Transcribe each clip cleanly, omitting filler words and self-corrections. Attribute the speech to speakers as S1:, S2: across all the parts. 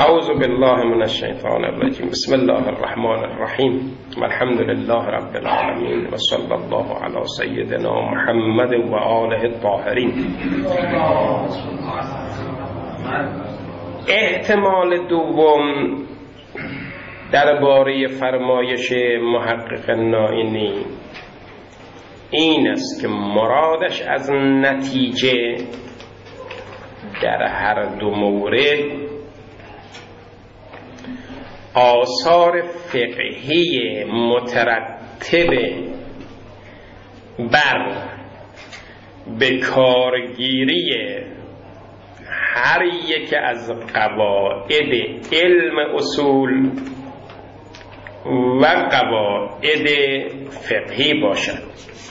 S1: اعوذ بالله من الشیطان الرجیم. بسم الله الرحمن الرحیم. والحمد لله رب العالمین و صلی الله علی سیدنا محمد و آله الطاهرین. احتمال دوم درباره فرمایش محقق نائینی این است که مرادش از نتیجه در هر دو مورد آثار فقهی مترتب بر به کارگیری هر یک از قواعد علم اصول و قواعد فقهی باشد.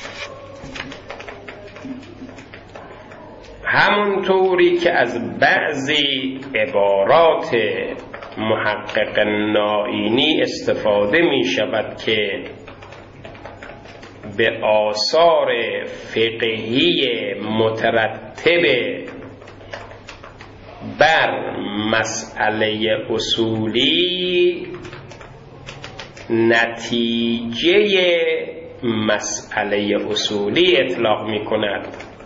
S1: همونطوری که از بعضی عبارات محقق نائینی استفاده می شود که به آثار فقهی مترتب بر مسئله اصولی نتیجه مسئله اصولی اطلاق می کند،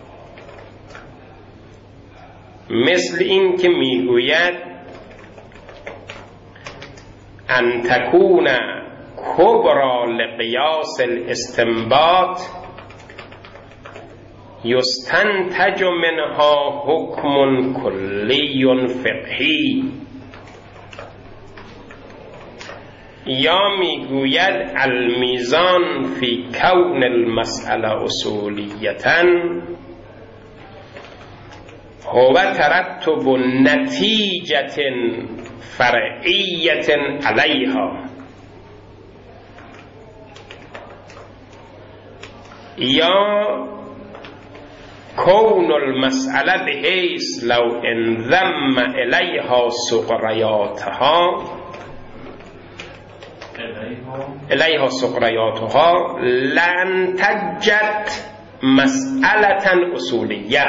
S1: مثل این که می گوید ان تکون کبرا لقیاس الاستنباط یستنتج منها حکم کلی فقهی، یا میگوید المیزان فی کون المسئله اصولیتا هو ترتب نتیجة فرعیت علیها، یا کون المسئله بحیث لو انضم الیها سقریاتها لانتجت مسئله اصولیه.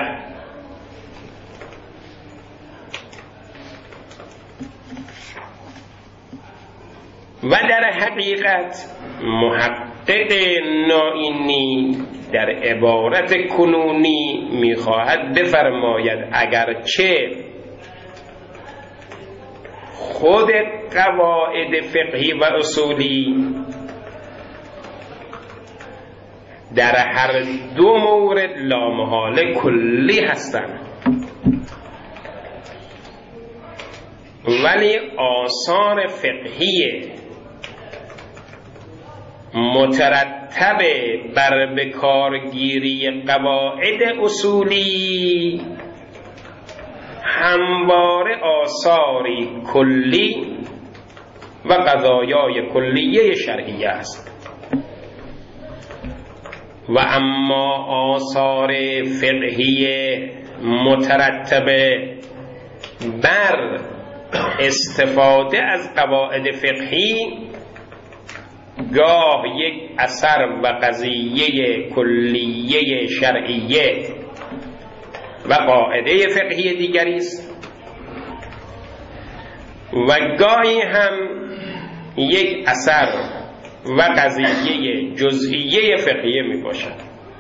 S1: و در حقیقت محقق نائینی در عبارت کنونی میخواهد بفرماید اگرچه خود قواعد فقهی و اصولی در هر دو مورد لامحاله کلی هستند، ولی آثار فقهی مترتب بر بکارگیری قواعد اصولی همواره آثاری کلی و قضایای کلیه شرعیه است. و اما آثار فقهی مترتب بر استفاده از قواعد فقهی گاه یک اثر و قضیه کلیه شرعیه و قاعده فقهی دیگری است، و گاهی هم یک اثر و قضیه جزئیه فقهیه می باشد.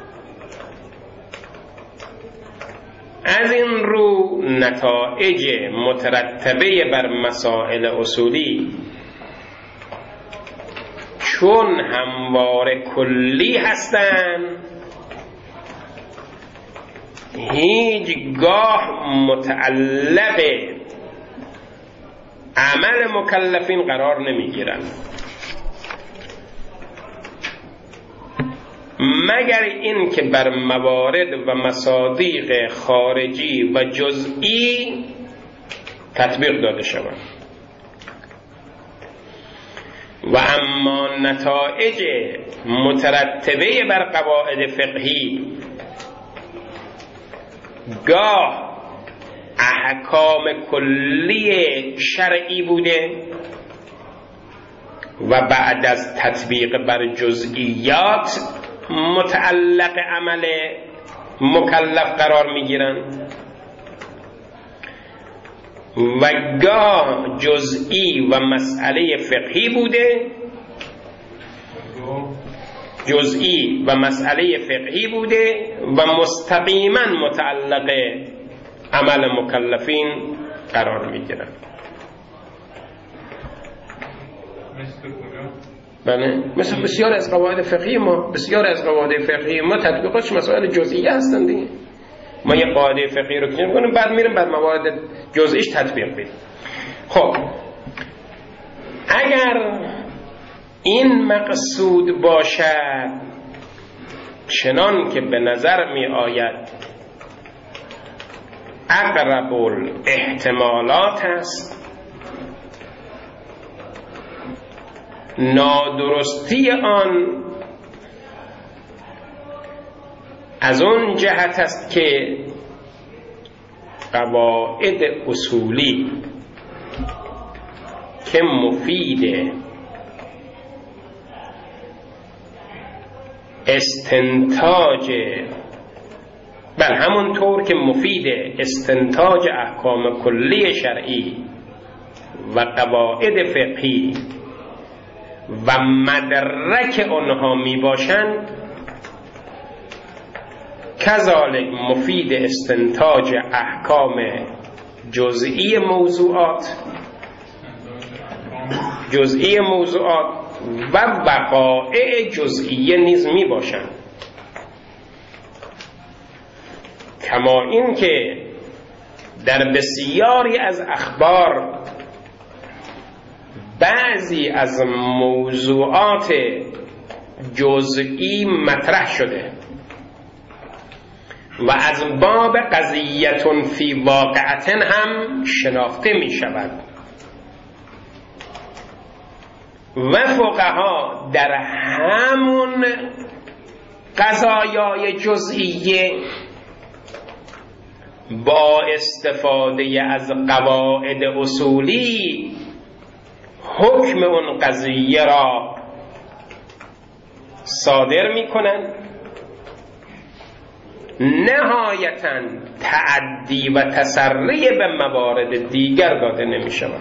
S1: از این رو نتایج مترتبه بر مسائل اصولی چون همواره کلی هستند، هیچگاه متعلق عمل مکلفین قرار نمیگیرند، مگر این که بر موارد و مصادیق خارجی و جزئی تطبیق داده شود. و اما نتایج مترتبه بر قواعد فقهی گاه احکام کلی شرعی بوده و بعد از تطبیق بر جزئیات متعلق عمل مکلف قرار میگیرند، و گاه جزئی و مسئله فقهی بوده، جزئی و مسئله فقهی بوده و مستقیما متعلق عمل مکلفین قرار میگیرن. بله، مثل بسیار از قواعد فقهی ما، بسیار از قواعد فقهی ما تطبیقاتش مسائل جزئی هستند دیگه. ما یه قاعده فقهی رو کنیم کنیم، بعد میریم بر موارد جزئیش تطبیق بدیم. خب اگر این مقصود باشد چنان که به نظر می آید اقرب الاحتمالات است، نادرستی آن از اون جهت است که قواعد اصولی که مفید استنتاج، بل همونطور که مفید استنتاج احکام کلی شرعی و قواعد فقهی و مدرک آنها می باشند، کذالک مفید استنتاج احکام جزئی موضوعات و وقایع جزئیه نیز می باشند. کما این که در بسیاری از اخبار بعضی از موضوعات جزئی مطرح شده و از باب قضیة فی واقعة هم شناخته می شود و فقها در همون قضایای جزئیه با استفاده از قواعد اصولی حکم اون قضیه را صادر می کنند، نهایتاً تعدی و تسری به موارد دیگر داده نمی شود.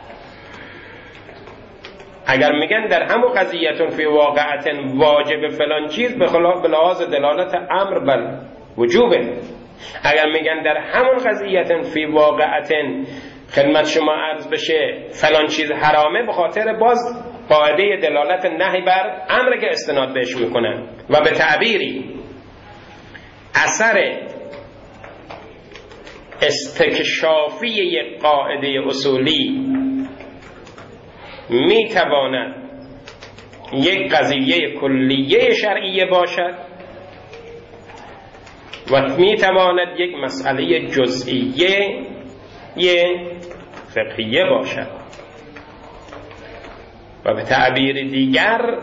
S1: اگر میگن در همون قضیتون فی واقعت واجب فلان چیز، به لحاظ دلالت امر بر وجوبه. اگر میگن در همون قضیتون فی واقعت خدمت شما عرض بشه فلان چیز حرامه، به خاطر باز قاعده دلالت نهی بر امر که استناد بهش میکنن و به تعبیری اثر استکشافی یک قاعده اصولی میتواند یک قضیه کلیه شرعیه باشد و میتواند یک مسئله جزئیه فقهیه باشد و به تعبیر دیگر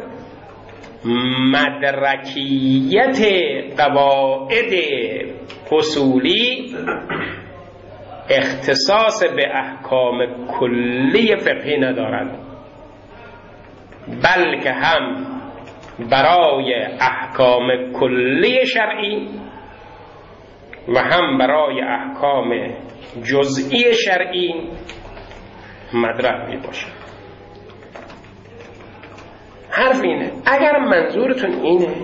S1: مدرکیت قواعد اصولی اختصاص به احکام کلی فقهی ندارد، بلکه هم برای احکام کلی شرعی و هم برای احکام جزئی شرعی مدرک می باشد. حرف اینه، اگر منظورتون اینه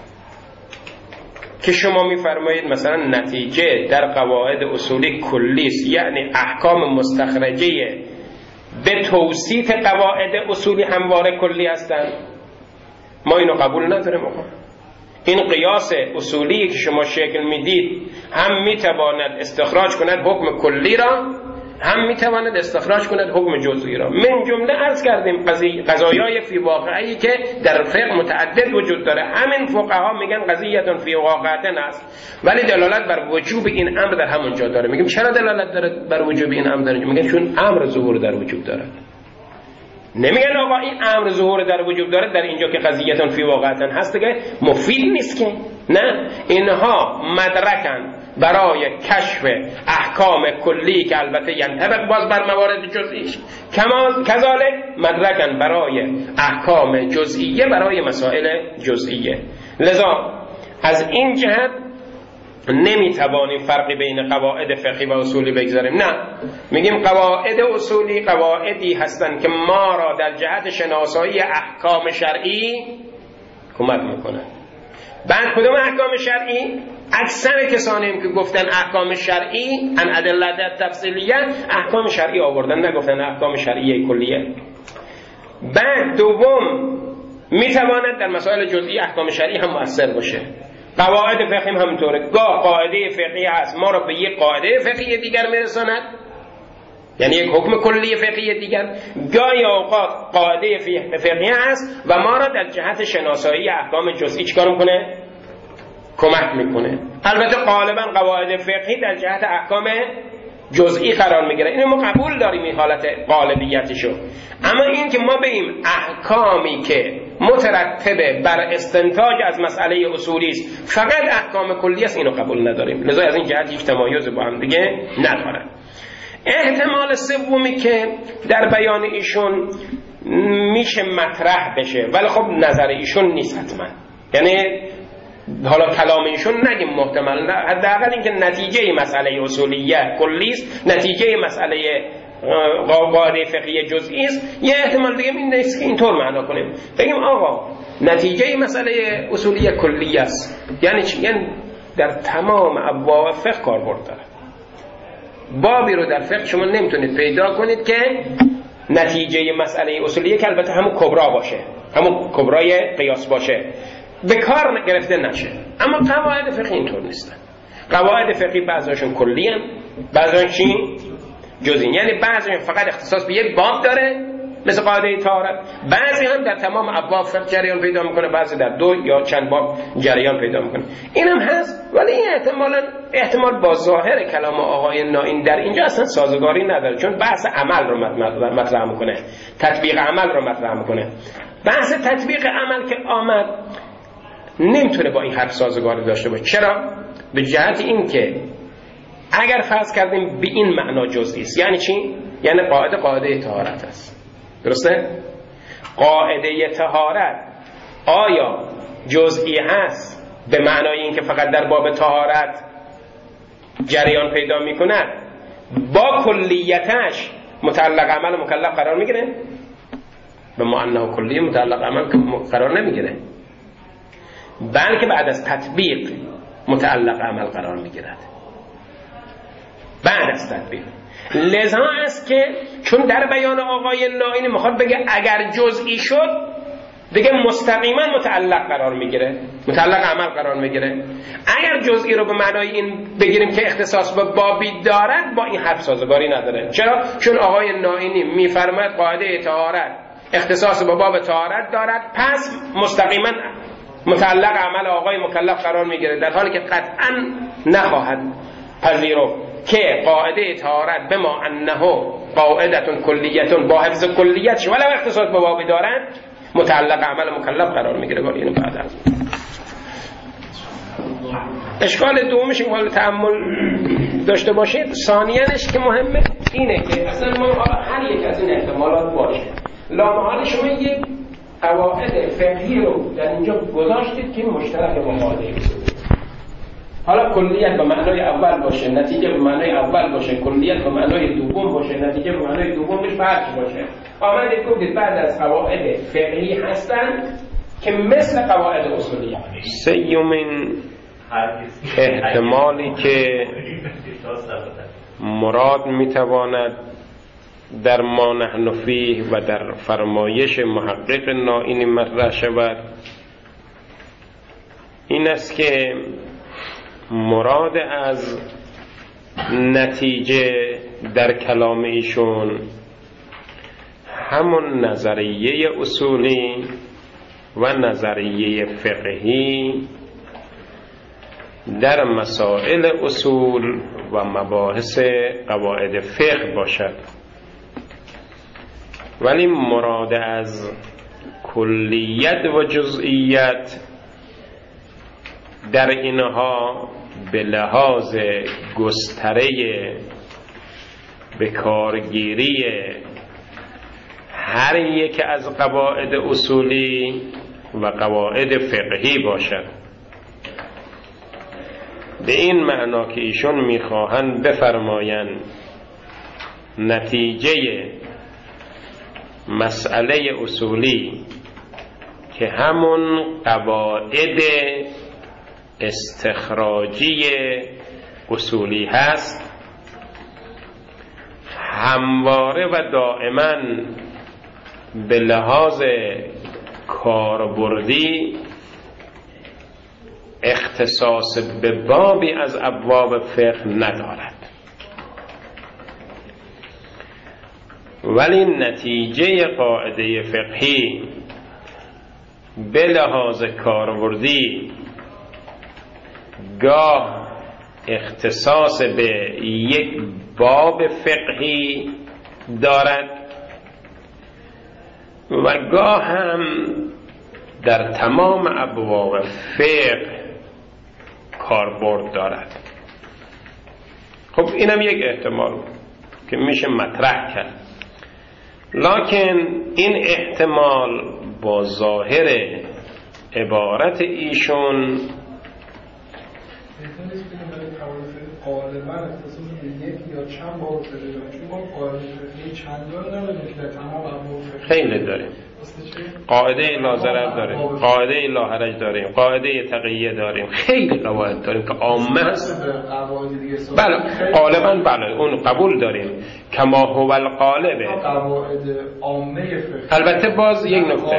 S1: که شما میفرمایید مثلا نتیجه در قواعد اصولی کلیست، یعنی احکام مستخرجه به توصیف قواعد اصولی همواره کلی هستند، ما اینو قبول نداریم. این قیاس اصولی که شما شکل میدید هم میتواند استخراج کند حکم کلی را، هم میتواند استخراج کند حکم جزئی را. من جمله عرض کردیم قضایای فی واقعی که در فقه متعدد وجود داره، همین فقها میگن قضیه فی واقعه است، ولی دلالت بر وجوب این امر در همون جا داره. میگیم چرا دلالت داره بر وجوب این امر داره؟ میگن چون امر ظهور در وجود داره. نمیگن آقا این امر ظهور در وجود داره در اینجا که قضیه فی واقعه هست که مفید نیست که، نه، اینها مدرکن برای کشف احکام کلی که البته ینطبق باز بر موارد جزئیش، کذالک مدرکن برای احکام جزئیه برای مسائل جزئیه. لذا از این جهت نمیتوانیم فرقی بین قواعد فقهی و اصولی بگذاریم. نه، میگیم قواعد اصولی قواعدی هستند که ما را در جهت شناسایی احکام شرعی کمک میکنه. بعد کدوم احکام شرعی؟ اکثر کسانی که گفتن احکام شرعی ان ادله تفصیلیه احکام شرعی آوردن، نگفتن احکام شرعی کلیه. بعد دوم میتواند در مسائل جزئی احکام شرعی هم مؤثر باشه. قواعد فقهی هم همینطوره. گاه قاعده فقهی هست ما را به یک قاعده فقهی دیگر میرساند، یعنی یک حکم کلی فقهی دیگر. گاهی اوقات قاعده فقهی هست و ما را در جهت شناسایی احکام جزئی چیکار میکنه؟ کمک میکنه. البته غالبا قواعد فقهی در جهت احکام جزئی قرار میگیره، اینو ما قبول داریم این حالت غالبیتشو. اما این که ما بگیم احکامی که مترتبه بر استنتاج از مسئله اصولی است فقط احکام کلی است، اینو قبول نداریم. لذا از این جهت هیچ تمایز با هم دیگه نداره. احتمال سومی که در بیان ایشون میشه مطرح بشه، ولی خب نظر ایشون نیست حتما، یعنی حالا کلام ایشون نگیم محتمل، حداقل اینکه نتیجه مسئله اصولیه کلی است، نتیجه مسئله قاعده فقهی جزئی است. یه احتمال دیگه این نیست که اینطور معنا کنیم، بگیم آقا نتیجه مسئله اصولیه کلی است. یعنی چی؟ یعنی در تمام ابواب فقه کاربرد داره. بابی رو در فقه شما نمیتونید پیدا کنید که نتیجه مسئله اصولیه که البته همون کبرا باشه، همون کبرای قیاس باشه، به کار گرفته نشه. اما قواعد فقهی اینطور نیستن. قواعد فقهی بعضیشون کلی ان، بعضیشون جزئی، یعنی بعضیشون فقط اختصاص به یک باب داره مثل قاعده طهارت، بعضی هم در تمام ابواب فقه جریان پیدا میکنه، بعضی در دو یا چند باب جریان پیدا میکنه. اینم هست، ولی این احتمال با ظاهر کلام آقای نائین در اینجا اصلا سازگاری نداره، چون بحث عمل رو مطرح میکنه، تطبیق عمل رو مطرح میکنه. بحث تطبیق عمل که آمد نمیتونه با این حرف سازگاری داشته باشه. چرا؟ به جهت این که اگر فرض کردیم به این معنا جزئی است، یعنی چی؟ یعنی قاعده طهارت است، درسته؟ قاعده طهارت آیا جزئی هست به معنای این که فقط در باب طهارت جریان پیدا میکند، با کلیتش متعلق عمل و مکلف قرار میگیره؟ به معنی کلی متعلق عمل قرار نمیگیره، بلکه بعد از تطبیق متعلق عمل قرار میگیرد. بعد از تطبیق. لذا است که چون در بیان آقای نائین میخواد بگه اگر جزئی شد دیگه مستقیما متعلق قرار میگیره، متعلق عمل قرار میگیره. اگر جزئی رو به معنای این بگیریم که اختصاص به بابی دارد، با این حرف سازگاری نداره. چرا؟ چون آقای نائینی میفرماید قاعده طهارت اختصاص به باب طهارت دارد، پس مستقیما متعلق عمل آقای مکلف قرار میگیره، در حالی که قطعا نخواهد پذیرفت که قاعده طهارت بما انه قاعدتون کلیتون با حفظ کلیتش ولو اختصاص به بابی دارد متعلق عمل مکلف قرار میگیره. ولی اینو بعد از اشکال دومش این حال تأمل داشته باشید. ثانیانش که مهمه اینه که اصلا ما هر یک از این احتمالات باشه، لامحال شما یک قواعد فقهی رو در اینجا گذاشتید که مشترک با قاعده اصولی. حالا کلیت به معنای اول باشه، نتیجه به معنای اول باشه، کلیت به معنای دوم باشه، نتیجه به معنای دومش فرق باشه. آمدید گفتید بعد از قواعد فقهی هستن که مثل قواعد اصولی. سیومین احتمالی که مراد میتواند در ما نحن فیه و در فرمایش محقق نائینی مطرح شود این است که مراد از نتیجه در کلام ایشون همون نظریه اصولی و نظریه فقهی در مسائل اصول و مباحث قواعد فقه باشد، ولی مراد از کلیت و جزئیت در اینها به لحاظ گستره به کارگیری هر یک از قواعد اصولی و قواعد فقهی باشد. به این معنا که ایشون میخواهند بفرمایند نتیجه مسئله اصولی که همون قواعد استخراجی اصولی هست همواره و دائما به لحاظ کاربردی اختصاص به بابی از ابواب فقه ندارد، ولی نتیجه قاعده فقهی به لحاظ کاربردی گاه اختصاص به یک باب فقهی دارد و گاه هم در تمام ابواب فقه کاربرد دارد. خب اینم یک احتمال که میشه مطرح کرد، لکن این احتمال با ظاهر عبارت ایشون
S2: غالبا اختصاص به یک یا چند باب فقهی داریم، چون ما قاعده فقهی چندان نداریم که در تمام ابواب فقهی
S1: خیلی داریم. قاعده لا ضرر داریم، قاعده لا حرج داریم، قاعده تقیه داریم، خیلی قواعد داریم که عامه هست. بله غالبا بله اون قبول داریم کما هو الغالب.
S2: قواعد عامه فقهی
S1: البته باز یک نکته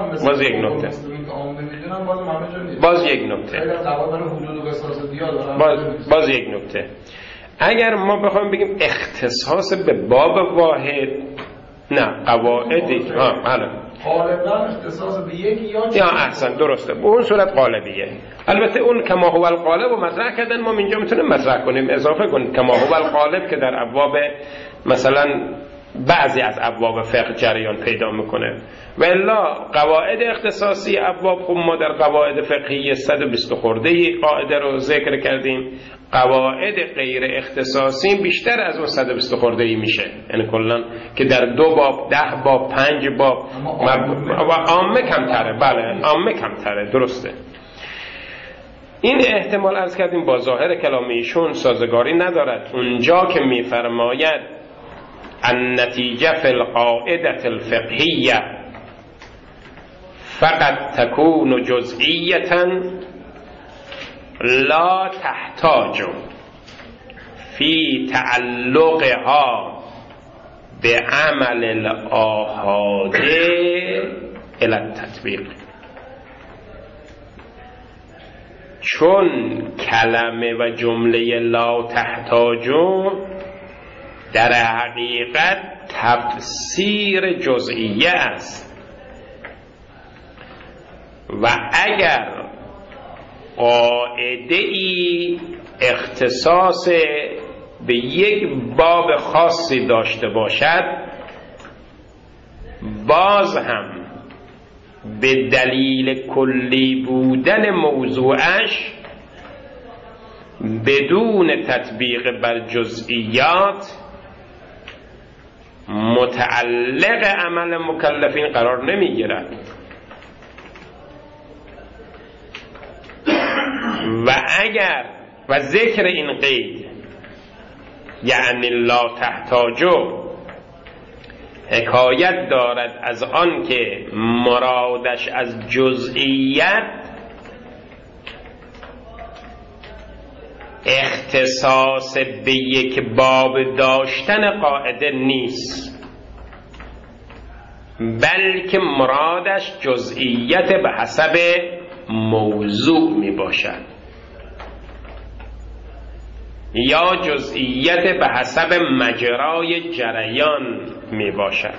S1: باز یک نکته اگر ما بخوایم بگیم اختصاص به باب واحد، نه قواعدی بله
S2: غالبا اختصاص به یک یا
S1: احسن درسته، به اون صورت غالبیه. البته اون کما هو الغالب و مطرح کردن، ما اینجا میتونیم مطرح کنیم اضافه کنیم کما هو الغالب که در ابواب مثلا بعضی از ابواب فقه جریان پیدا میکنه و الا قواعد اختصاصی ابواب خب ما در قواعد فقهی 120 خورده قاعده رو ذکر کردیم، قواعد غیر اختصاصی بیشتر از اون 120 خورده ای میشه، یعنی کلا که در 2 باب 10 باب 5 باب و عامه کمتره. بله عامه کمتره درسته. این احتمال عرض کردیم با ظاهر کلام ایشون سازگاری ندارد. اونجا که میفرماید النتیجه فی القاعده الفقهیه فقط تكون جزئیه لا تحتاج فی تعلقها به عمل الآحاد الی التطبیق، چون کلمه و جمله لا تحتاج در حقیقت تفسیر جزئیه است و اگر قاعده ای اختصاص به یک باب خاصی داشته باشد، باز هم به دلیل کلی بودن موضوعش بدون تطبیق بر جزئیات متعلق عمل مکلفین قرار نمیگیرد و اگر و ذکر این قید یعنی لا تحتاجو حکایت دارد از آن که مرادش از جزئیت اختصاص به یک باب داشتن قاعده نیست، بلکه مرادش جزئیت به حسب موضوع می باشد یا جزئیت به حسب مجرای جریان می باشد.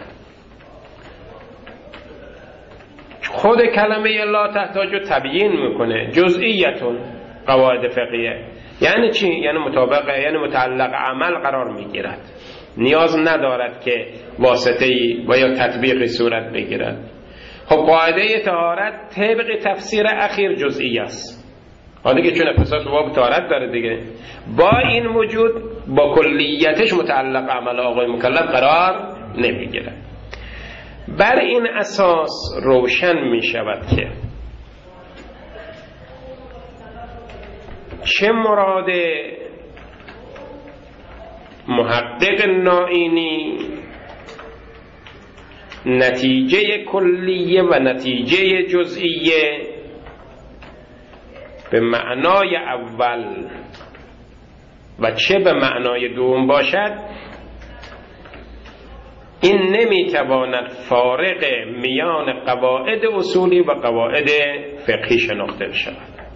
S1: خود کلمه لا تحتاج تبیین میکنه جزئیتون قواعد فقهیه یعنی چی؟ یعنی مطابقه، یعنی متعلق عمل قرار میگیرد، نیاز ندارد که واسطه‌ای و یا تطبیقی صورت بگیرد. خب قاعده طهارت طبق تفسیر اخیر جزئی است، حالا که چون اختصاص به باب طهارت داره دیگه، با این وجود با کلیتش متعلق عمل آقای مکلف قرار نمیگیرد. بر این اساس روشن می شود که چه مراد محقق نائینی نتیجه کلیه و نتیجه جزئیه به معنای اول و چه به معنای دوم باشد، این نمیتواند فارق میان قواعد اصولی و قواعد فقهی شناخته بشود.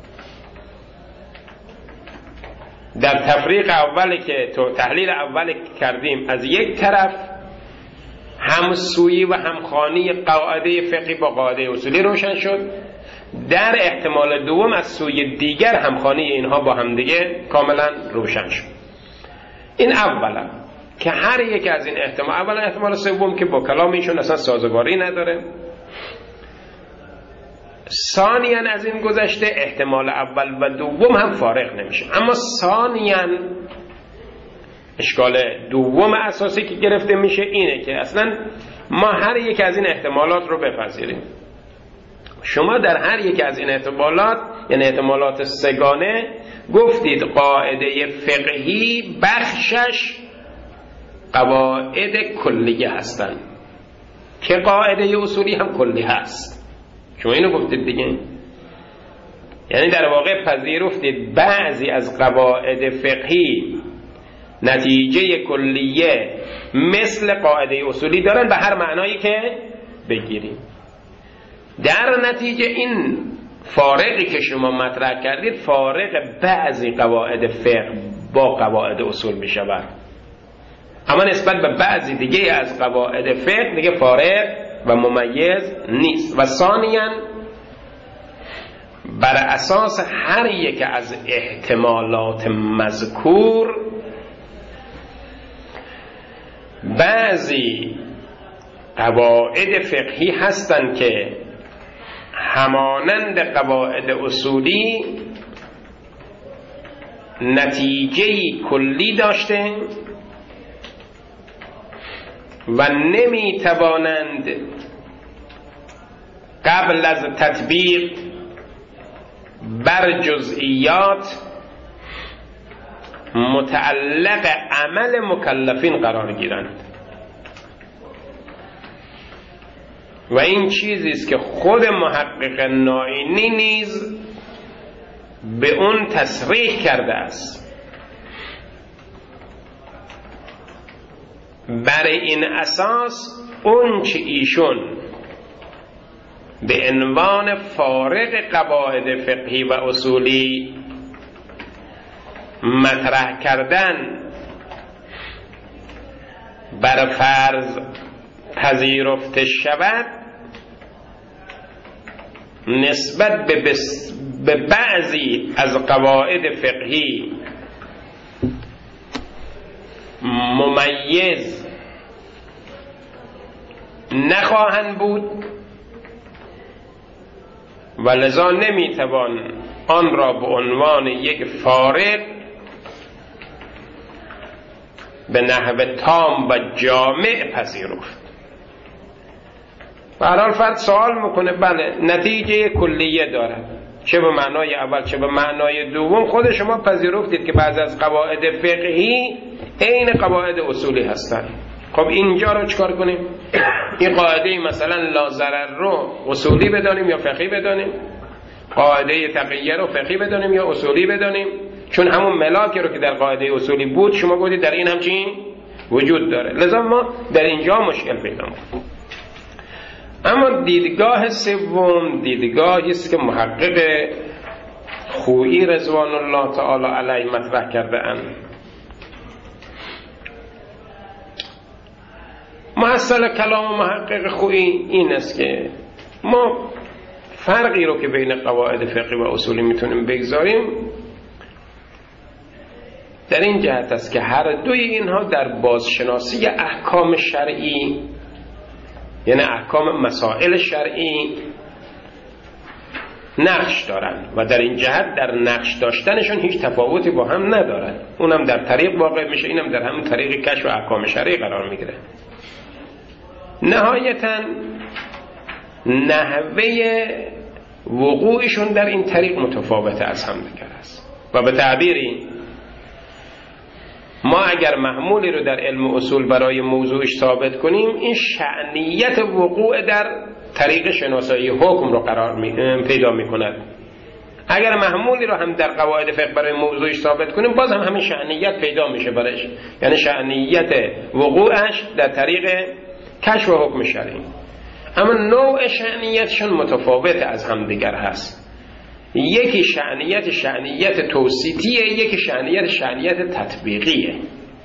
S1: در تفریق اولی که تحلیل اولی کردیم، از یک طرف همسویی و همخوانی قاعده فقهی با قاعده اصولی روشن شد، در احتمال دوم از سوی دیگر همخوانی اینها با همدیگه کاملا روشن شد. این اولا که هر یک از این احتمال، اولا احتمال سوم که با کلام ایشون اصلا سازگاری نداره، ثانیاً از این گذشته احتمال اول و دوم هم فارق نمیشه. اما ثانیاً اشکال دوم اساسی که گرفته میشه اینه که اصلا ما هر یک از این احتمالات رو بپذیریم. شما در هر یک از این احتمالات، یعنی احتمالات سگانه، گفتید قاعده فقهی بخشش قواعد کلیه هستند که قاعده اصولی هم کلی هست. شما اینو گفتید دیگه، یعنی در واقع پذیرفتید بعضی از قواعد فقهی نتیجه کلیه مثل قاعده اصولی دارن به هر معنایی که بگیریم. در نتیجه این فارقی که شما مطرح کردید فارق بعضی قواعد فقه با قواعد اصول می شود، اما نسبت به بعضی دیگه از قواعد فقه دیگه فارق و ممیز نیست. و ثانیاً بر اساس هر یک از احتمالات مذکور بعضی قواعد فقهی هستند که همانند قواعد اصولی نتیجه‌ای کلی داشته و نمیتوانند قبل از تطبیق بر جزئیات متعلق عمل مکلفین قرار گیرند. و این چیزی است که خود محقق نائینی نیز به اون تصریح کرده است. بر این اساس اون چه ایشون به عنوان فارق قواعد فقهی و اصولی مطرح کردن بر فرض پذیرفته شود، نسبت به بعضی از قواعد فقهی ممیز نخواهند بود و لذا نمیتوان آن را به عنوان یک فارق به نحو تام و جامع پذیرفت. به هر حال فرد سوال میکنه، بله نتیجه کلیه دارد، چه به معنای اول چه به معنای دوم. خود شما پذیرفتید که بعضی از قواعد فقهی عین قواعد اصولی هستند. خب اینجا رو چکار کنیم؟ این قاعده مثلا لا ضرر رو اصولی بدانیم یا فقهی بدانیم؟ قاعده تقیه رو فقهی بدانیم یا اصولی بدانیم؟ چون همون ملاکی رو که در قاعده اصولی بود شما گفتید در این همچین وجود داره، لذا ما در اینجا مشکل پیدا می‌کنیم. اما دیدگاه سوم دیدگاهی است که محقق خویی رضوان الله تعالی علیه مطرح کرده اند. محصل کلام محقق خویی این است که ما فرقی رو که بین قواعد فقهی و اصولی میتونیم بگذاریم در این جهت است که هر دوی اینها در بازشناسی احکام شرعی، یعنی احکام مسائل شرعی، نقش دارند و در این جهت در نقش داشتنشون هیچ تفاوتی با هم ندارند. اونم در طریق واقع میشه، اینم در همون طریق کشف احکام شرعی قرار میگیره. نهایتاً نحوه وقوعشون در این طریق متفاوته از هم دیگر است. و به تعبیری ما اگر محمولی رو در علم اصول برای موضوعش ثابت کنیم، این شأنیت وقوع در طریق شناسایی حکم رو پیدا می‌کند. اگر محمولی رو هم در قواعد فقه برای موضوعش ثابت کنیم، باز هم همین شأنیت پیدا میشه برایش، یعنی شأنیت وقوعش در طریق کشف حکم شرعی. اما نوع شأنیتشون متفاوت از هم دیگر هست. یکی شأنیت توصیفیه، یکی شأنیت تطبیقیه.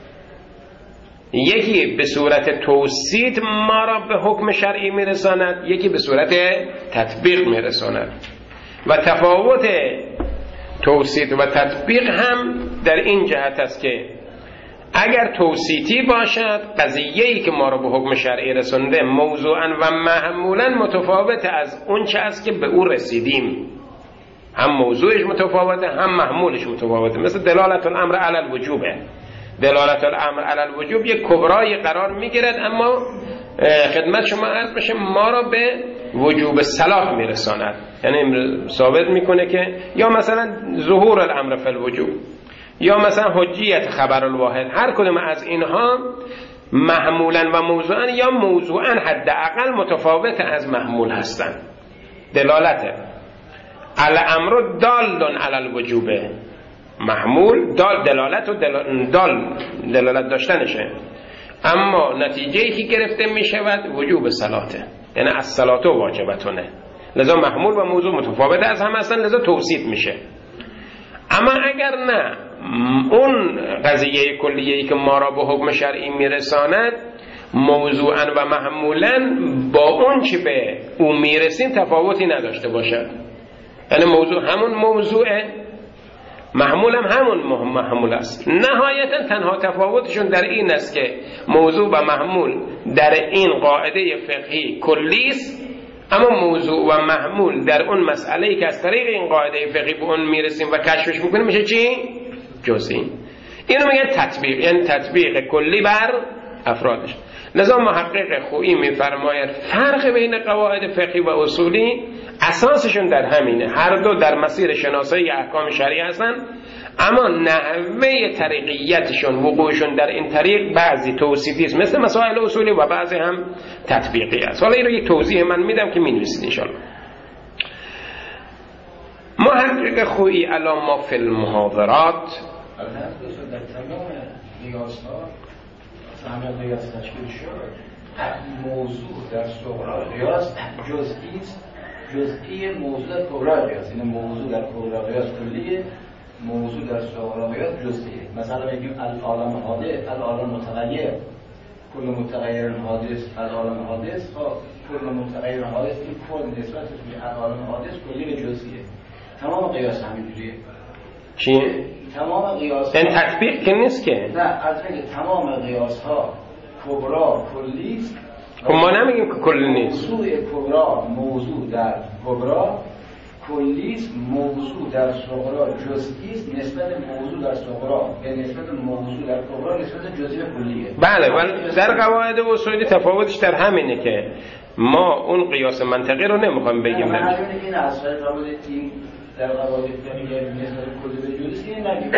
S1: یکی به صورت توصیف ما را به حکم شرعی میرساند، یکی به صورت تطبیق میرساند. و تفاوت توصیف و تطبیق هم در این جهت است که اگر توصیفی باشد، قضیه‌ای که ما را به حکم شرعی رسانده موضوعاً و محمولاً متفاوت از اون چه است که به او رسیدیم، هم موضوعش متفاوته هم محمولش متفاوته. مثل دلالت الامر علی الوجوبه. دلالت الامر علی الوجوب یک کبرای قرار میگیرد، اما خدمت شما عرض بشه ما را به وجوب صلاح میرساند، یعنی ثابت میکنه که یا مثلا ظهور الامر فی الوجوب یا مثلا حجیت خبر الواحد، هر کدوم از اینها محمولا و موضوعا یا موضوعا حداقل متفاوت از محمول هستند. دلالت الامر دال علی الوجوب، محمول دال دلالت و دلالت داشتنشه، اما نتیجه‌ای که گرفته میشود وجوب صلاته، یعنی الصلاة واجبتونه. لذا محمول و موضوع متفاوت از هم هستن، لذا توصیف میشه. اما اگر نه، اون قضیه کلیه‌ای که ما را به حکم شرعی میرساند موضوعا و محمولا با اون چی به او میرسیم تفاوتی نداشته باشد، یعنی موضوع همون موضوعه، محمول هم همون محمول است. نهایتا تنها تفاوتشون در این است که موضوع و محمول در این قاعده فقهی کلی است، اما موضوع و محمول در اون مسئله‌ای که از طریق این قاعده فقهی به اون میرسیم و کشفش میکنیم میشه چی؟ جزئی. اینو میگن تطبیق، یعنی تطبیق کلی بر افرادش. لذا محقق خویی میفرماید فرق بین قواعد فقهی و اصولی اساسشون در همینه، هر دو در مسیر شناسایی احکام شرعی هستن، اما نحوه طریقیتشون، وقوعشون در این طریق بعضی توصیفی است مثل مسائل اصولی و بعضی هم تطبیقی است. حالا این رو یک توضیح من میدم که مینویسید انشاءالله. محقق خویی الان ما فی المحاضرات
S3: در تمام قیاس‌ها همه قیاس تشکیل شد، موضوع در صغرا قیاس جزئی است، جزئی موضوع در کبرا قیاس، یعنی موضوع در کبرا قیاس کلیه، موضوع در صغرا قیاس جزئیه. مثلا میگیم العالم حادث، العالم متغیر، کل متغیر حادث، العالم حادث، کل متغیر حادث، این کل نسبت به العالم حادث کلی به جزئیه. تمام قیاس همینجوریه.
S1: چیه؟
S3: تمام قیاس
S1: این تطبیق که نیست که.
S3: نه، از اینکه تمام قیاس ها کبرا کلی است.
S1: خب ما نمیگیم که کلی نیست.
S3: موضوع کبرا، موضوع در کبرا کلی است، موضوع در صغرا جزئی است، نسبت موضوع در صغرا به نسبت موضوع در کبرا نسبت جزئی کلیه.
S1: بله، ولی در قواعد اصولی تفاوتش در همینه که ما اون قیاس منطقی رو نمیخوایم بگیم.
S3: من همینه که این اصلا قواعد این در قواعد فقهی نسبت کلی به جزئی نگیم.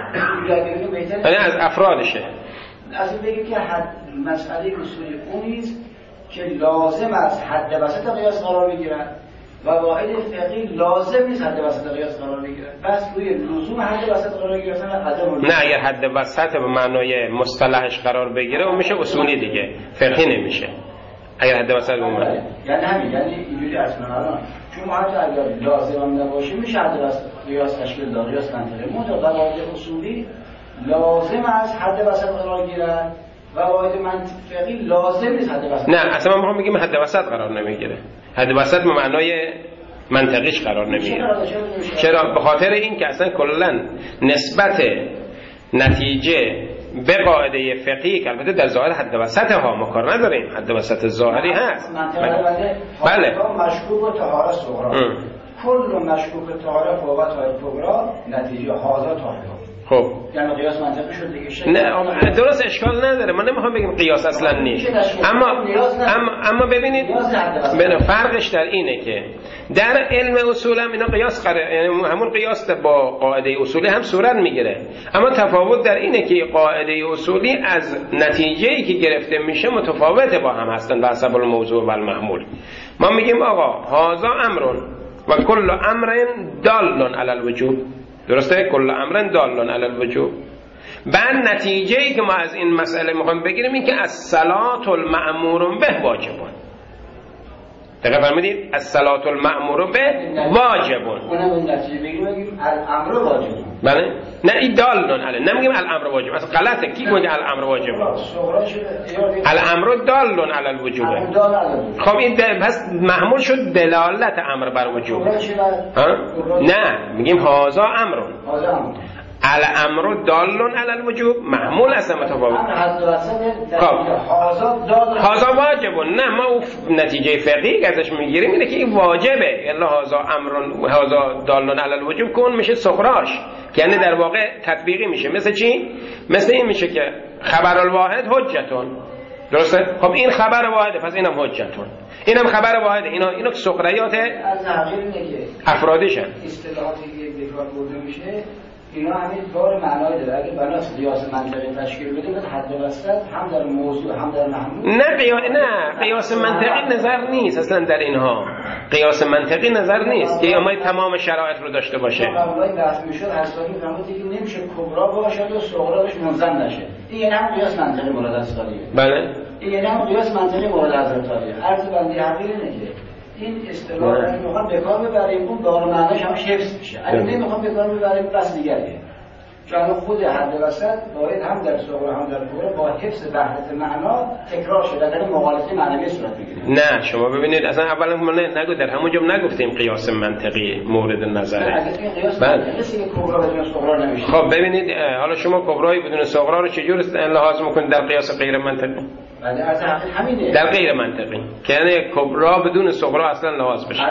S1: یعنی از افرادشه.
S3: اصلا بگیم که مسئله اصولی اونی است که لازم است حد وسط قیاس قرار بگیرد و قواعد فقهی لازم نیست حد وسط قیاس قرار بگیرد. بس روی لزوم حد وسط قرار گرفتن عدم.
S1: نه، اگر حد وسط به معنای مصطلحش قرار بگیره اون میشه اصولی دیگه، فقهی نمیشه. اگر حد وسط اون معنی
S3: یعنی همین، یعنی اینجوری اصلا الان چون ما حتی اگر لازم هم نباشه میشه حد وسط قیاس تشکیل داد، قیاس منطقی. قواعد اصولی لازم است حد وسط قرار گیرد و قواعد فقهی لازم نیست حد وسط.
S1: نه، اصلا ما میخوام بگیم حد وسط قرار نمیگیره. حد وسط به معنای منطقیش قرار نمیگیره. چرا؟ به خاطر این که اصلا کلا نسبت نتیجه به قاعده فقهی که البته در ظاهر حد وسط ها ما کار نداریم، حد وسط ظاهری هست.
S3: بله. مشکوک و طهاره صغرا. کل مشکوک طهاره فوق طهاره کبرا، نتیجه هازا طهاره.
S1: خب
S3: یعنی قیاس منطقی شد دیگه.
S1: نه درست، اشکال نداره، ما نمیخوام بگیم قیاس اصلا نیست، اما ببینید فرقش در اینه که در علم اصول هم اینا قیاس یعنی همون قیاس با قاعده اصولی هم صورت میگیره، اما تفاوت در اینه که قاعده اصولی از نتیجه‌ای که گرفته میشه متفاوته با هم هستن به حسب الموضوع و المحمول. ما میگیم آقا هذا امر و کل امر دال علی الوجوب، درسته؟ کل امر دال علی الوجوب. بعد نتیجه‌ای که ما از این مسئله میخوایم بگیریم این که الصلاة المأمور به واجبون. دقیق فرمودید؟ الصلاة المأمور به واجبون.
S3: اون نتیجه بگیریم الامر واجب.
S1: بله؟ نه این دال علی، نمیگیم الامر واجب، اصلا غلطه. کی میگه الامر واجب؟ الامر دال علی الوجوب. خب این پس محمول شد دلالت امر بر وجوب. نه میگیم هذا امر. الامر دال علی الوجوب، محمول اصلا متفاوت. هذا واجب. نه ما نتیجه فقهی که ازش میگیریم اینه که این واجبه. الا هذا امر هذا دال علی الوجوب کن میشه سخراش، یعنی در واقع تطبیقی میشه. مثل چی؟ مثل این میشه که خبر الواحد حجتون، درسته؟ خب این خبر واحده پس اینم حجتون، اینم خبر واحده. اینا سخریات افرادیشن.
S3: اصطلاحاتی که ذکر برده میشه اینا همین کار معنای داره. اگه بناس قیاس منطقی تشکیل بده باید حد وسط هم در موضوع هم در محمول.
S1: نه قیاس منطقی نظر نیست اصلا در اینها. قیاس منطقی نظر نیست که ما تمام شرایط رو داشته باشه.
S3: قبلای بحث میشد حسابی فهمیدی که نمیشه کبرا باشد و صغرا بهش منضم نشه. این یعنی هم قیاس منطقی مورد اصطلاحیه.
S1: بله.
S3: این یعنی هم قیاس منطقی مورد حضرتاریه. عرض بندی حقیقی نگه. این اصطلاح رو میخوام به کار ببریم اون دار معناش هم حفظ میشه. اگه نمیخوام به کار ببریم بس دیگریه. چون خود حد وسط باید هم در صغرا هم در کبرا با حفظ وحدت معنا تکرار شده در مغالطه معنوی صورت بگیره.
S1: نه شما ببینید اصلا اولا ما نگو در همونجا نگفتیم قیاس منطقی مورد نظره.
S3: اگه قیاس منطقی کبرا بدون صغرا نمیشه.
S1: خب ببینید حالا شما کبرای بدون صغرا رو چجور لحاظ میکنید در قیاس غیر منطقی؟ در غیر منطقی که یعنی کبرا بدون صغرا اصلا لحاظ بشه.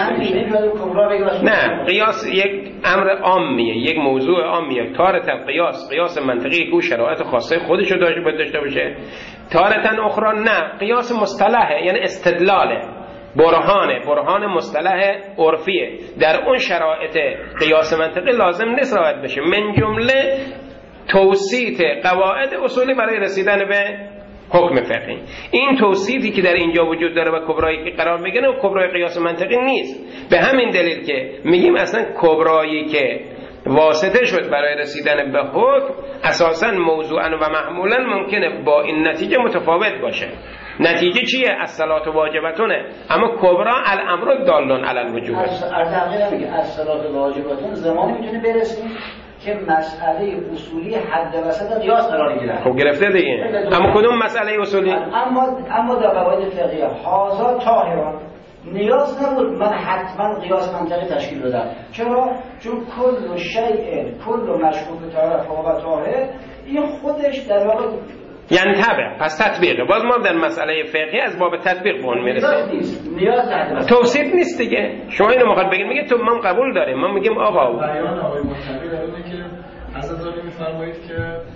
S1: نه قیاس یک امر عامیه، یک موضوع عامیه. تارتا قیاس منطقی که شرایط خاصه خودشو داشته باشه، تارتا اخرى نه قیاس مصطلحه، یعنی استدلاله، برهان مصطلح عرفیه. در اون شرایط قیاس منطقی لازم نیست رعایت بشه، من جمله توصیف قواعد اصولی برای رسیدن به حکم فقهی. این توصیفی که در اینجا وجود داره و کبرایی که قرار میگیره و کبرای قیاس منطقی نیست. به همین دلیل که میگیم اصلا کبرایی که واسطه شد برای رسیدن به حکم اساسا موضوعا و محمولا ممکنه با این نتیجه متفاوت باشه. نتیجه چیه؟ الصلاة واجبتونه، اما کبرا الامر دال علی الوجوب.
S3: الصلاة واجبتون زمانی میتونه برسیم که مسئله اصولی حد وسط قیاس قرار گیره.
S1: خب گرفته دیگه. اما کدوم مسئله اصولی؟
S3: اما در قواعد فقهی هذا طاهران نیاز نبود من حتما قیاس منطقی تشکیل بدم. چرا؟ چون کل شیء کل مشکوک طرف و طاهر این خودش در واقع
S1: یعنی تبع، پس تطبیقه. باز ما در مسئله فقهی از باب تطبیق به اون میرسیم.
S3: نیاز
S1: توصیف نیست دیگه. شما اینو میخواد بگید میگه تو من قبول داریم، ما میگیم آقا
S2: بیان آقای مطلقی در اینه که حضرت علی میفرمایید که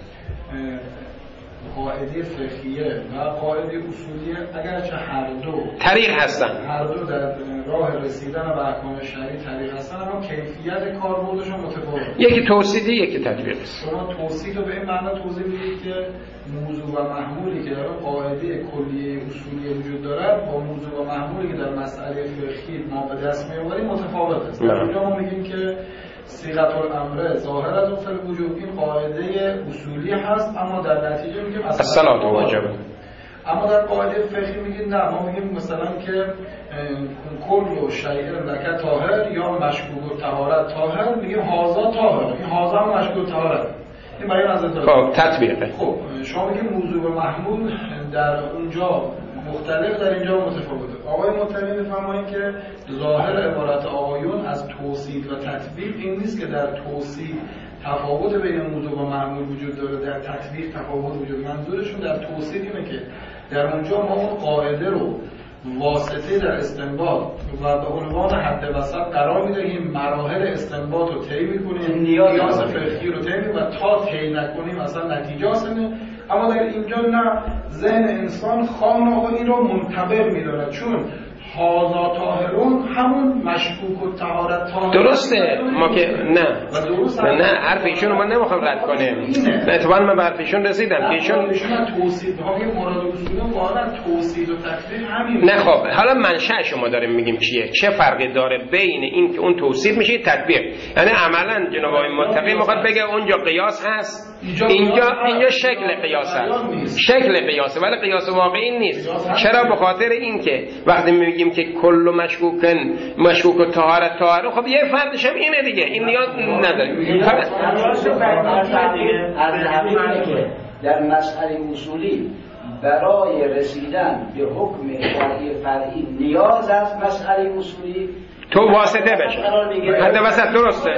S2: قاعده فقهیه و قاعده اصولیه اگرچه هر دو
S1: طریق هستن،
S2: هر دو در راه رسیدن به احکام شرعی طریق هستن، اما کیفیت کاربردشون متفاوته.
S1: یکی توصیفی یکی تطبیق است.
S2: شما توصیف رو به این معنا توضیح بدید که موضوع و محمولی که در قاعده کلیه اصولی وجود دارد با موضوع و محمولی که در مسئله فقهی ما به دست می‌آوریم متفاوت است. در اینجا ما میگیم که صیغه الامر ظاهر از اصل وجوب این قاعده اصولی هست، اما در نتیجه میگیم
S1: الصلاة واجبه.
S2: اما در قاعده فقهی میگیم نه، ما میگیم مثلا که کل شیء لک طاهر یا مشکوک طهارت طاهر، میگیم هذا طاهر، این هذا هم مشکوک طهارت. این بیان از
S1: خب تطبیقه.
S2: خب شما میگیم موضوع و محمول در اونجا مختلف، در اینجا متفاوته. آقای مطلقی میفرمایند که ظاهر عبارت آقایون از توصیف و تطبیق این نیست که در توصیف تفاوت بین موضوع و معمول وجود داره، در تطبیق تفاوت وجود. منظورشون در توصیف اینه که در اونجا ما اون قاعده رو واسطه در استنباط و به عنوان حد وسط قرار میدهیم، مراحل استنباط رو طی میکنیم، نیاز فقهی رو طی میکنیم و تا طی نکنیم اصلا نتیجه حاصله. اما در اینجا نه، ذهن انسان خامنه‌ای این رو منتبه میداره، چون هازا طاهرون همون مشکوک و طهارت طاهر
S1: درسته. ما که نه حرف ایشون رو ما نمیخوام رد کنیم، نه اتفاقا من به حرف ایشون رسیدم که ایشون
S2: توصیف های مراد اصولی واقعا توصیف و تکلیف همین.
S1: نه خب حالا منشأ شما داریم میگیم چیه، چه فرقی داره بین این که اون توصیف میشه تطبیق؟ یعنی عملا جناب آقای متقی میخواد بگه اونجا قیاس هست، اینجا شکل قیاس هست، شکل قیاسه ولی قیاس واقعی نیست. چرا؟ به خاطر اینکه وقتی میگیم که کل مشکوک و طهارت، خب یه فردش هم اینه دیگه، این نیاز نداره.
S3: در مسئله اصولی برای رسیدن به حکم فرعی نیاز است مسئله اصولی
S1: تو واسطه بشه حد وسط. درسته.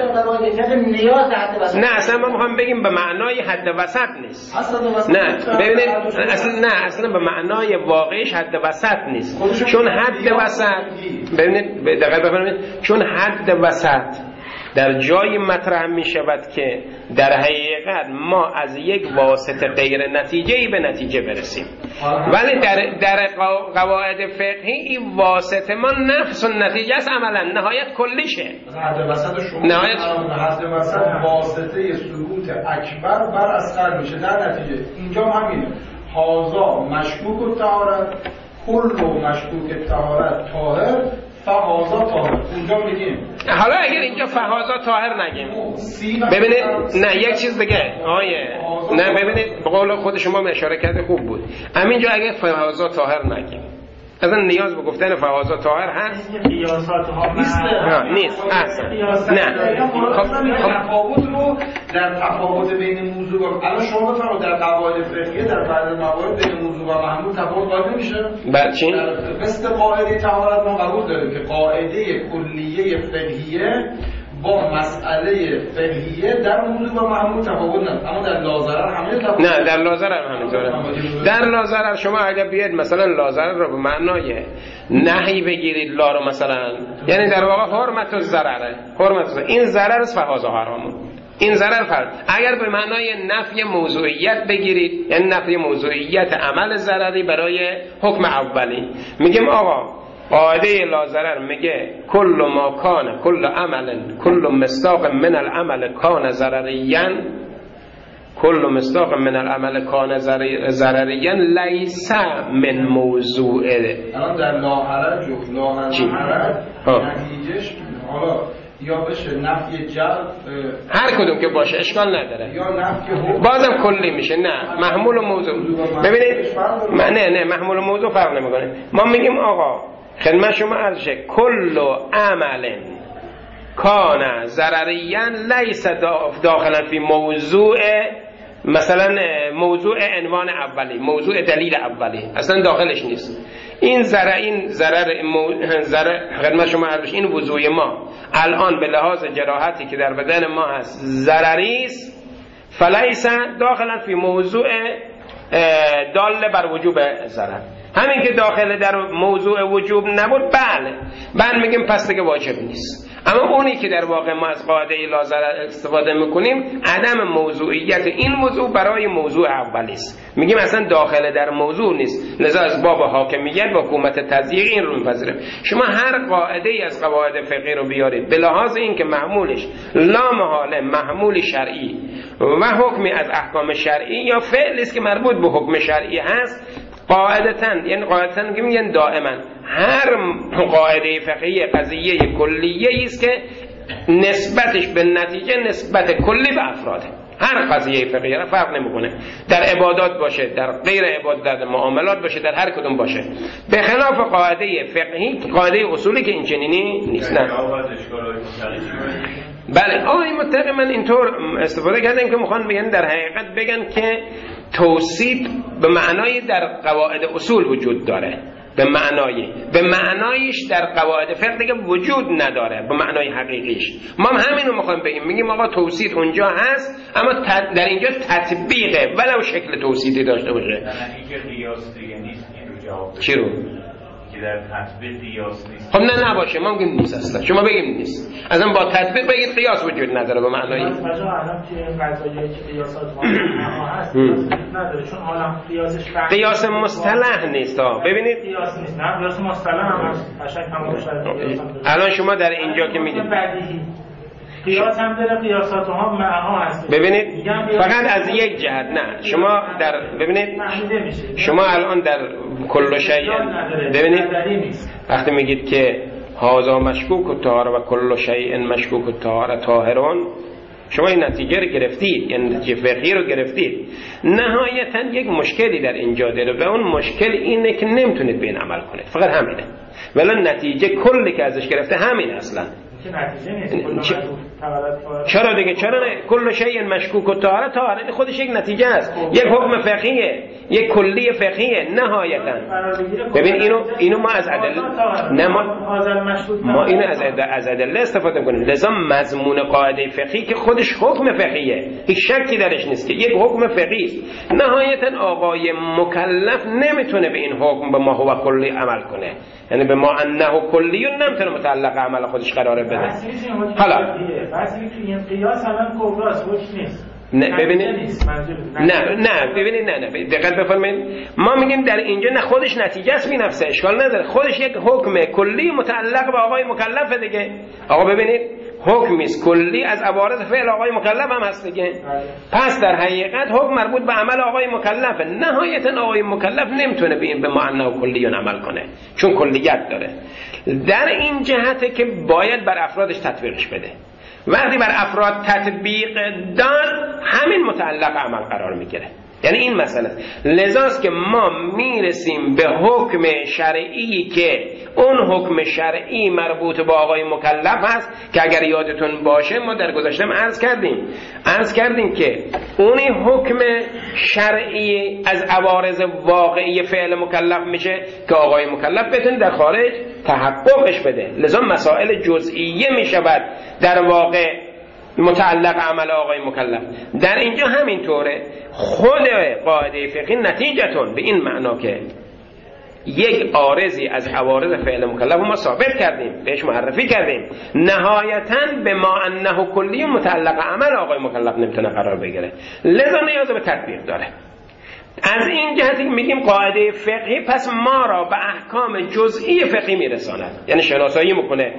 S1: نه اصلا ما میخوام بگیم به معنای حد وسط نیست. نه ببینید اصلا به معنای واقعیش حد وسط نیست، چون حد وسط ببینید دقیق بفرمایید، چون حد وسط در جایی مطرح می شود که در حقیقت ما از یک واسطه غیر نتیجه‌ای به نتیجه برسیم، ولی در قواعد فقهی این واسطه ما نفس و نتیجه است، عملا نهایت کلیشه.
S2: حد وسط شما حد وسط واسطه ثبوت اکبر بر اصغر میشه در نتیجه. اینجا همینه، هازا مشکوک و طهارت، کل مشکوک طهارت طاهر، فهازا طاهر. اونجا میگیم
S1: حالا اگر اینجا فهازا طاهر نگیم، ببینید نه یک چیز بگه نه ببینید به قول خود شما اشاره کرده خوب بود، همینجا اگر فهازا طاهر نگیم اصلا نیاز به گفتن فهازا طاهر هست؟
S2: قیاسات ها
S1: نیست اصلا نه.
S2: تفاوت رو در تفاوت بین موضوع و الان شما بفرمایید در قواعد فقهیه در بعض موارد بین موضوع و محمول تفاوت قائل نمیشه؟
S1: بعد چی؟
S2: مثل قاعده طهارت ما قبول داریم که قاعده کلیه فقهیه با مسئله فقهیه در موضوع و محمول تفاوت نداره، اما در لاضرر همه تفاوت.
S1: نه در لاضرر همینطوره. در لاضرر شما اگر بیاید مثلا لاضرر رو به معنای نهی بگیرید، لا رو مثلا یعنی در واقع حرمت الضرر، این ضرر است فهازا حرامون، این ضرر فرد. اگر به معنای نفی موضوعیت بگیرید یعنی نفی موضوعیت عمل ضرری برای حکم اولی، میگیم آقا قاعده لا ضرر میگه کل ما کان کل عمل کل مصداق من العمل کان ضرریا، کل مصداق من العمل کان ضرریا لیس من موضوعه.
S2: الان در لا حرج و لا حرج نتیجهش حالا یا بشه نفی جلب،
S1: هر کدوم که باشه اشکال نداره،
S2: یا نفی
S1: بازم کلی میشه. نه محمول و موضوع ببینید نه محمول و موضوع فرق نمیکنه. ما میگیم آقا خدمت شما عرض شه کل عمل کان ضرریا لیس داخلا فی موضوع، مثلا موضوع عنوان اولی، موضوع دلیل اولی اصلا داخلش نیست. این ضرر خدمت شما عرض این وضوع ما الان به لحاظ جراحتی که در بدن ما هست ضرری است، فلیس داخلا فی موضوع دال بر وجوب ضرر. همین که داخل در موضوع وجوب نبود بله میگیم پس دیگه واجب نیست. اما اونی که در واقع ما از قاعده لا ضرر استفاده میکنیم عدم موضوعیت این موضوع برای موضوع اولی است، میگیم اصلا داخل در موضوع نیست، لذا از باب حاکمیت و حکومت تضییق این رو میپذیره. شما هر قاعده ای از قواعد فقهی رو بیارید به لحاظ اینکه محمولش لا محاله محمول شرعی و حکمی از احکام شرعی یا فعلی است که مربوط به حکم شرعی هست، قاعدتاً میگن دائما هر قاعده فقهی قضیه کلیه است که نسبتش به نتیجه نسبت کلی به افراده. هر قضیه فقهی را فرق نمیکنه، در عبادات باشه، در غیر عبادات، در معاملات باشه، در هر کدوم باشه، به خلاف قاعده فقهی قاعده اصولی که این چنینی نیست. نه بله آقای متقی من اینطور استفاده کردم که میخوان بگن در حقیقت بگن که توصیف به معنای در قواعد اصول وجود داره، به معنایش در قواعد فقه دیگه وجود نداره، به معنای حقیقیش. ما هم همینو میخوایم بگیم، میگیم آقا توصیف اونجا هست اما در اینجا تطبیقه ولو شکل توصیفی داشته باشه.
S4: اینکه قیاس دیگه نیست این رو جواب بده.
S1: چی رو؟
S4: که که در تطبیق قیاس نیست.
S1: خب نه نباشه، ما میگیم نیست اصلا، شما بگیم نیست، اصلا با تطبیق بگید قیاس وجود نداره به معنای
S5: الان که قضایایی که قیاسات ما هست نداره، چون حالا
S1: قیاس مصطلح نیست. ببینید
S5: قیاس نیست، نه قیاس مصطلح هم هست، قشنگ تمام شده.
S1: الان شما در اینجا که میگید
S5: قیاس هم داره، قیاسات ها معها هست.
S1: ببینید فقط از یک جهت، نه شما در ببینید شما الان در کل شیء ببینید وقتی میگید که هذا مشکوک الطهاره و کل شیء مشکوک الطهاره طاهرون، شما این نتیجه رو گرفتید، یعنی نتیجه فقهی رو گرفتید. نهایتا یک مشکلی در اینجا داره و اون مشکل اینه که نمیتونید به این عمل کنید، فقط همینه. ولی نتیجه کلی که ازش گرفته همین اصلا. چرا دیگه؟ چرا نه؟ کل شیء مشکوک الطهاره طاهر خودش یک نتیجه است، یک حکم فقهیه، یک کلی فقهیه نهایتا. ببین اینو ما از ادله ما اینو از ادله استفاده کنیم. لذا مضمون قاعده فقهی که خودش حکم فقهیه، هیچ شکی درش نیست که یک حکم فقهی است. نهایتا آقای مکلف نمیتونه به این حکم به ما هو کلی عمل کنه، یعنی به ما انه کلی نمیتونه متعلق عمل خودش قرار بده. حالا
S5: بحثی که این قیاس الان کبراست، وجه نیست.
S1: نه ببینید نه ببینید نه دقت بفرمایید. ما میگیم در اینجا نه خودش نتیجه است بی نفسه، اشکال نداره، خودش یک حکم کلی متعلق به آقای مکلف دیگه. آقا ببینید حکمی است کلی از عوارض فعل آقای مکلف هم هست دیگه. پس در حقیقت حکم مربوط به عمل آقای مکلفه. نهایتا آقای مکلف نمیتونه به معنی و کلی عمل کنه چون کلیت داره. در این جهته که باید بر افرادش تطبیقش بده. وقتی بر افراد تطبیق داد همین متعلق عمل قرار میگیره. یعنی این مسئله لذاست که ما میرسیم به حکم شرعی که اون حکم شرعی مربوط به آقای مکلف هست که اگر یادتون باشه ما در گذشته عرض کردیم که اون حکم شرعی از عوارض واقعی فعل مکلف میشه که آقای مکلف بتونه در خارج تحققش بده. لذا مسائل جزئیه میشود در واقع متعلق عمل آقای مکلف. در اینجا همینطوره. خود قاعده فقهی نتیجتون به این معنا که یک عارضی از عوارض فعل مکلف ما ثابت کردیم، بهش معرفی کردیم، نهایتاً به ما انه کلی متعلق عمل آقای مکلف نمیتونه قرار بگیره، لذا نیاز به تطبیق داره. از این جهتی میگیم قاعده فقهی پس ما را به احکام جزئی فقهی میرساند، یعنی شناسایی میکنه.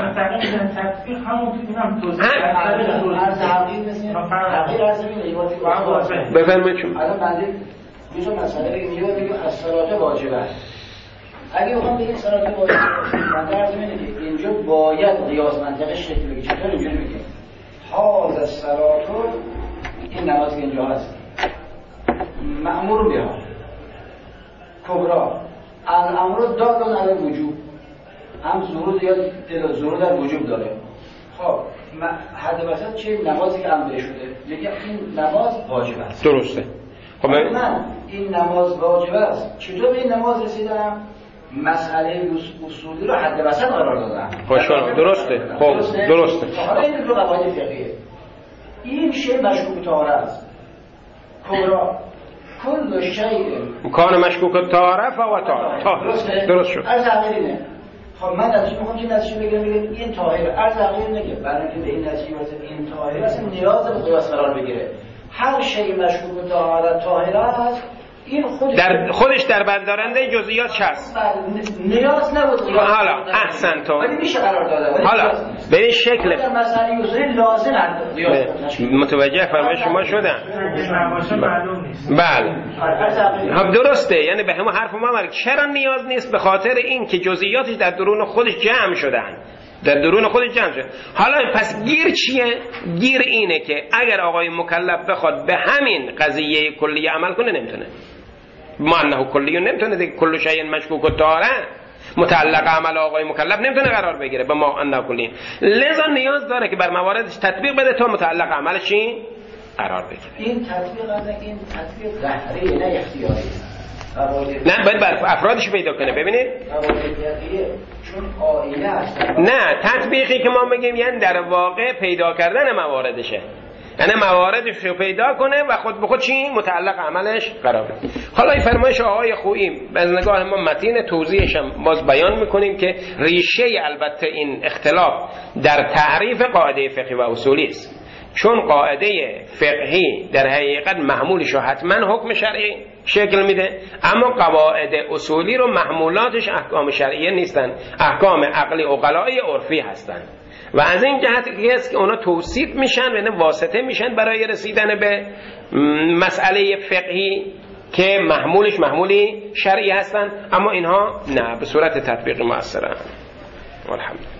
S1: بفرمایید.
S3: الان بنده میشه مسئله میگه از صلات واجبه است. اگه بخوام بگیم صلات واجبه من عرض می‌کنم اینجا باید قیاس منطقه شکل بگیره. چطور اینجوری میگه؟ هاذا الصلات، این نماز که اینجا هست مأمور بها کبرا الامر دال علی الوجوب، هم ظهور یا ظهور در وجوب داره. خب حد وسط چه نمازی که امر شده میگه این نماز واجب است.
S1: درسته. خب
S3: من این نماز واجب است، چطور به این نماز رسیدم؟ مسئله اصولی رو حد وسط قرار دادم.
S1: خوشحال. درسته. خب درسته.
S3: حالا این دو قواعد فقهیه. این شی مشکوک طهاره است. کبرا کل شیء
S1: کان مشکوک الطهاره فهو طاهر. درست شد.
S3: از عقیدینه. خب من نتیجه میخوام که نتیجه بگم این طاهره. از عقیده نگه برای اینکه به این نتیجه برسه این طاهره اصلا نیاز به قیاس قرار بگیره. هر شی مشکوک طهاره است این
S1: خودش در بندارنده جزئیات هست.
S3: نیاز نبود.
S1: حالا احسن تو.
S3: ولی میشه قرار داده.
S1: حالا به این شکل
S3: مسئله یوزری لازم است.
S1: متوجه فرمایش شما شدم.
S5: معلوم نیست.
S1: بله. خب درسته. یعنی به همون حرف ما چرا نیاز نیست؟ به خاطر این که جزئیاتش در درون خودش جمع شدن. حالا پس گیر چیه؟ گیر اینه که اگر آقای مکلف بخواد به همین قضیه کلی عمل کنه نمیتونه. ما انه کلی نمیتونه دیگه. کل شیء مشکوک الطهاره متعلق عمل آقای مکلف نمیتونه قرار بگیره به ما انه کلی. لذا نیاز داره که بر مواردش تطبیق بده تا متعلق عملش قرار بگیره.
S3: این تطبیق ظاهری نه اختیاری.
S1: نه باید بر افرادش پیدا کنه. ببینید
S3: چون آینه است.
S1: نه تطبیقی که ما میگیم یعنی در واقع پیدا کردن مواردشه. یعنی مواردش رو پیدا کنه و خود به خود چی متعلق عملش قرار بده. حالا این فرمایش آقای خویی از نگاه ما متین توضیحش هم باز بیان میکنیم که ریشه البته این اختلاف در تعریف قاعده فقهی و اصولی است، چون قاعده فقهی در حقیقت محمولش رو حتما حکم شرعی شکل میده، اما قواعد اصولی رو محمولاتش احکام شرعیه نیستن، احکام عقلی عقلایی عرفی هستن و از این جهت است که اونا توصیف میشن و واسطه میشن برای رسیدن به مسئله فقهی که محمولش محمولی شرعی هستن، اما اینها نه به صورت تطبیق مؤثرن. الحمدلله.